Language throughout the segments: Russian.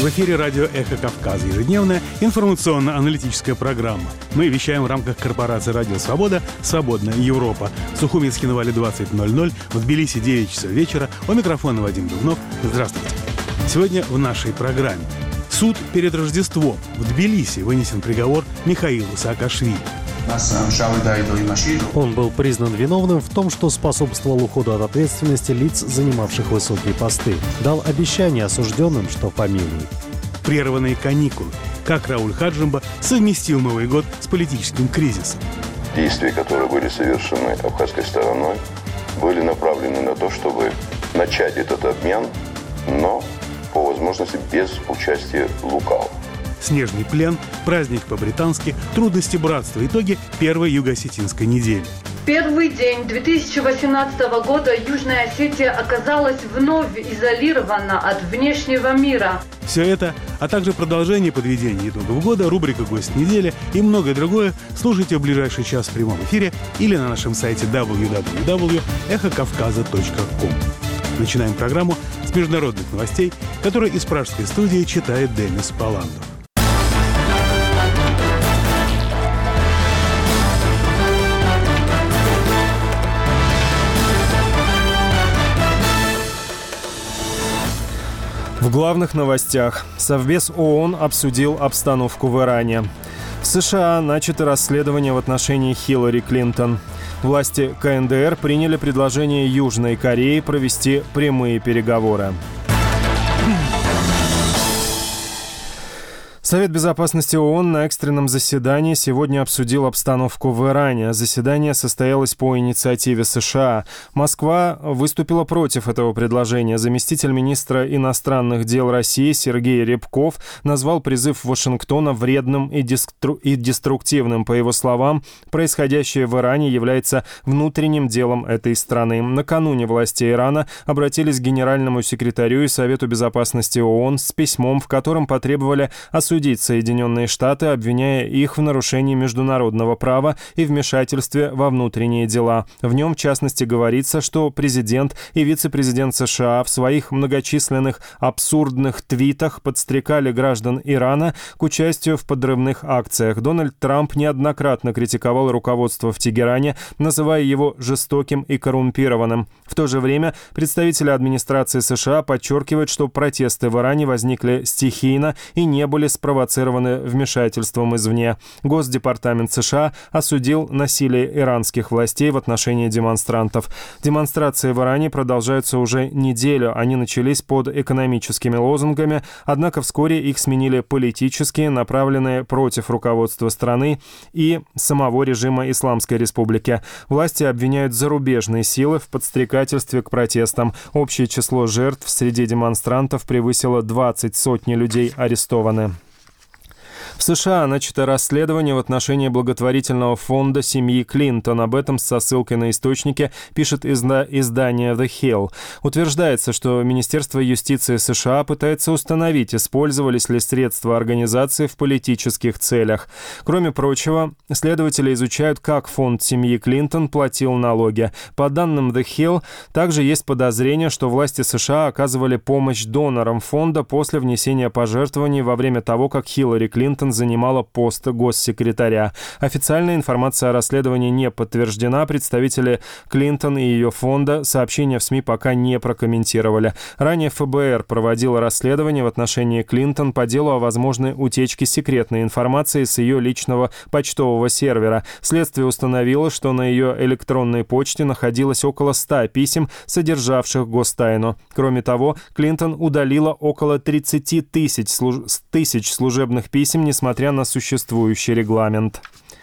В эфире радио «Эхо Кавказа». Ежедневная информационно-аналитическая программа. Мы вещаем в рамках корпорации «Радио Свобода» «Свободная Европа». В Сухуминске на Вале 20:00, в Тбилиси 9 часов вечера. У микрофона Вадим Дубнов. Здравствуйте. Сегодня в нашей программе. Суд перед Рождеством. В Тбилиси вынесен приговор Михаилу Саакашвили. Он был признан виновным в том, что способствовал уходу от ответственности лиц, занимавших высокие посты. Дал обещание осужденным, что помилует. Прерванные каникулы. Как Рауль Хаджимба совместил Новый год с политическим кризисом. Действия, которые были совершены абхазской стороной, были направлены на то, чтобы начать этот обмен, но по возможности без участия лукавого. Снежный плен, праздник по-британски, трудности братства, итоги первой юго-осетинской недели. Первый день 2018 года Южная Осетия оказалась вновь изолирована от внешнего мира. Все это, а также продолжение подведения итогов года, рубрика «Гость недели» и многое другое слушайте в ближайший час в прямом эфире или на нашем сайте www.ekhokavkaza.com. Начинаем программу с международных новостей, которые из пражской студии читает Денис Паландов. В главных новостях. Совбез ООН обсудил обстановку в Иране. В США начато расследование в отношении Хиллари Клинтон. Власти КНДР приняли предложение Южной Кореи провести прямые переговоры. Совет безопасности ООН на экстренном заседании сегодня обсудил обстановку в Иране. Заседание состоялось по инициативе США. Москва выступила против этого предложения. Заместитель министра иностранных дел России Сергей Рябков назвал призыв Вашингтона вредным и деструктивным. По его словам, происходящее в Иране является внутренним делом этой страны. Накануне власти Ирана обратились к генеральному секретарю и Совету безопасности ООН с письмом, в котором потребовали осудить Соединенные Штаты, обвиняя их в нарушении международного права и вмешательстве во внутренние дела. В нем, в частности, говорится, что президент и вице-президент США в своих многочисленных абсурдных твитах подстрекали граждан Ирана к участию в подрывных акциях. Дональд Трамп неоднократно критиковал руководство в Тегеране, называя его жестоким и коррумпированным. В то же время представители администрации США подчеркивают, что протесты в Иране возникли стихийно и не были спровоцированы вмешательством извне. Госдепартамент США осудил насилие иранских властей в отношении демонстрантов. Демонстрации в Иране продолжаются уже неделю. Они начались под экономическими лозунгами, однако вскоре их сменили политические, направленные против руководства страны и самого режима Исламской Республики. Власти обвиняют зарубежные силы в подстрекательстве к протестам. Общее число жертв среди демонстрантов превысило 20, сотни людей арестованы. В США начато расследование в отношении благотворительного фонда семьи Клинтон. Об этом со ссылкой на источники пишет издание The Hill. Утверждается, что Министерство юстиции США пытается установить, использовались ли средства организации в политических целях. Кроме прочего, следователи изучают, как фонд семьи Клинтон платил налоги. По данным The Hill, также есть подозрение, что власти США оказывали помощь донорам фонда после внесения пожертвований во время того, как Хиллари Клинтон занимала пост госсекретаря. Официальная информация о расследовании не подтверждена. Представители Клинтон и ее фонда сообщения в СМИ пока не прокомментировали. Ранее ФБР проводило расследование в отношении Клинтон по делу о возможной утечке секретной информации с ее личного почтового сервера. Следствие установило, что на ее электронной почте находилось около 100 писем, содержавших гостайну. Кроме того, Клинтон удалила около 30 тысяч служебных писем, несмотря на существующий регламент.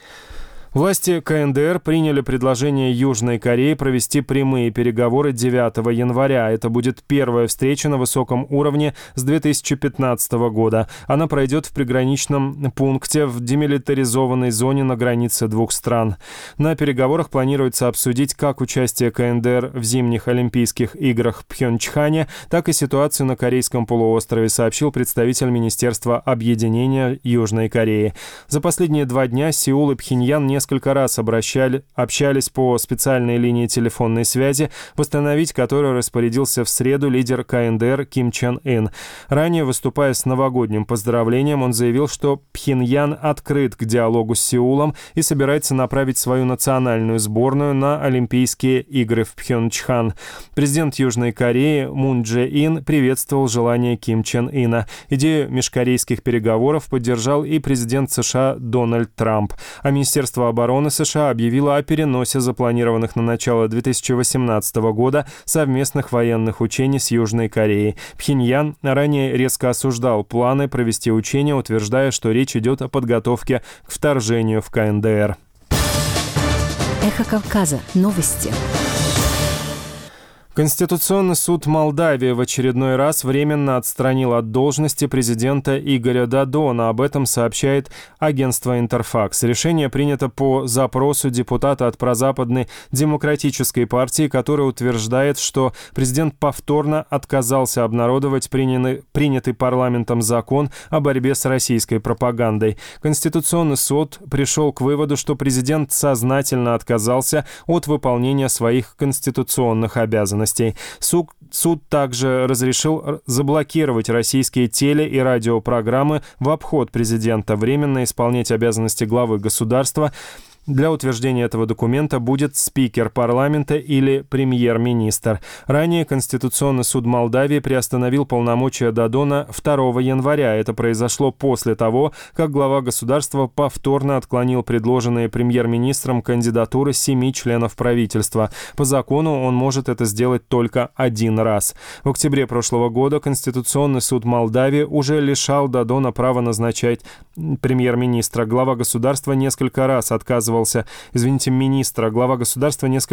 Власти КНДР приняли предложение Южной Кореи провести прямые переговоры 9 января. Это будет первая встреча на высоком уровне с 2015 года. Она пройдет в приграничном пункте в демилитаризованной зоне на границе двух стран. На переговорах планируется обсудить как участие КНДР в зимних Олимпийских играх в Пхенчхане, так и ситуацию на Корейском полуострове, сообщил представитель Министерства объединения Южной Кореи. За последние 2 дня Сеул и Пхеньян несколько несколько раз общались по специальной линии телефонной связи, восстановить которую распорядился в среду лидер КНДР Ким Чен Ын. Ранее, выступая с новогодним поздравлением, он заявил, что Пхеньян открыт к диалогу с Сеулом и собирается направить свою национальную сборную на Олимпийские игры в Пхенчхан. Президент Южной Кореи Мун Дже Ин приветствовал желание Ким Чен Ына. Идею межкорейских переговоров поддержал и президент США Дональд Трамп. А Министерство обороны США объявило о переносе запланированных на начало 2018 года совместных военных учений с Южной Кореей. Пхеньян ранее резко осуждал планы провести учения, утверждая, что речь идет о подготовке к вторжению в КНДР. Эхо Кавказа. Новости. Конституционный суд Молдавии в очередной раз временно отстранил от должности президента Игоря Додона. Об этом сообщает агентство «Интерфакс». Решение принято по запросу депутата от прозападной демократической партии, который утверждает, что президент повторно отказался обнародовать принятый парламентом закон о борьбе с российской пропагандой. Конституционный суд пришел к выводу, что президент сознательно отказался от выполнения своих конституционных обязанностей. Суд также разрешил заблокировать российские теле- и радиопрограммы в обход президента. Временно исполнять обязанности главы государства для утверждения этого документа будет спикер парламента или премьер-министр. Ранее Конституционный суд Молдавии приостановил полномочия Додона 2 января. Это произошло после того, как глава государства повторно отклонил предложенные премьер-министром кандидатуры 7 членов правительства. По закону он может это сделать только один раз. В октябре прошлого года Конституционный суд Молдавии уже лишал Додона права назначать премьер-министра. Глава государства несколько раз отказывался, глава государства несколько